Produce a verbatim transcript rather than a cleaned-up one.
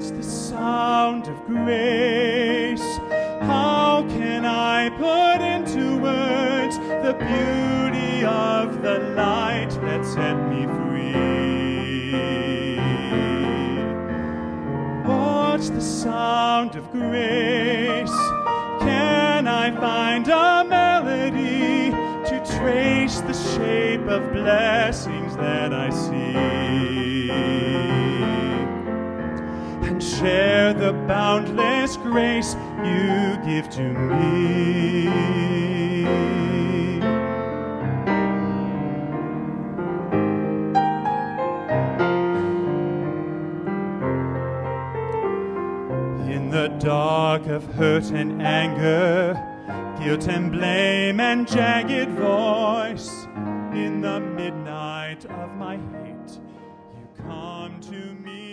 What's the sound of grace? How can I put into words the beauty of the light that set me free? What's the sound of grace? Can I find a melody to trace the shape of blessings that I see, and share the boundless grace you give to me? In the dark of hurt and anger, guilt and blame and jagged voice, in the midnight of my hate, you come to me.